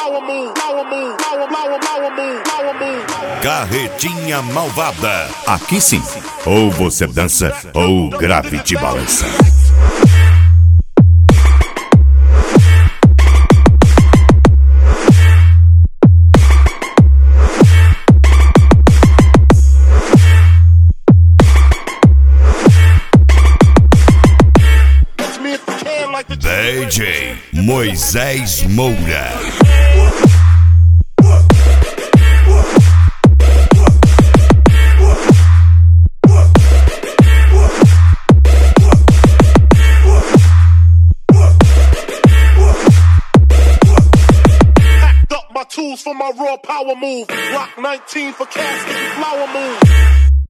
Carretinha malvada. Aqui sim, ou você dança ou o grave te balança. DJ Moisés Moura. Tools for my raw power move. Rock 19 for casket and flower moon.